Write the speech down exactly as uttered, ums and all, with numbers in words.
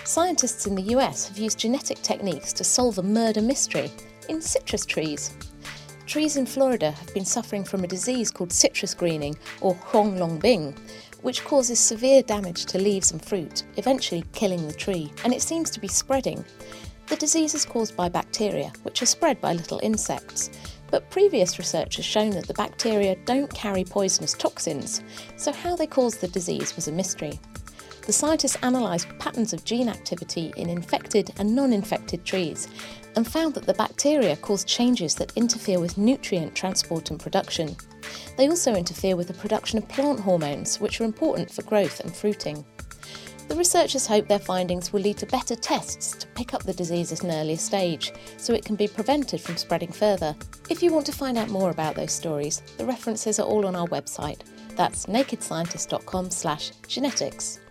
Scientists in the U S have used genetic techniques to solve a murder mystery in citrus trees. Trees in Florida have been suffering from a disease called citrus greening, or huanglongbing, which causes severe damage to leaves and fruit, eventually killing the tree, and it seems to be spreading. The disease is caused by bacteria, which are spread by little insects, but previous research has shown that the bacteria don't carry poisonous toxins, so how they caused the disease was a mystery. The scientists analysed patterns of gene activity in infected and non-infected trees and found that the bacteria cause changes that interfere with nutrient transport and production. They also interfere with the production of plant hormones, which are important for growth and fruiting. The researchers hope their findings will lead to better tests to pick up the disease at an earlier stage, so it can be prevented from spreading further. If you want to find out more about those stories, the references are all on our website. That's naked scientist dot com slash genetics.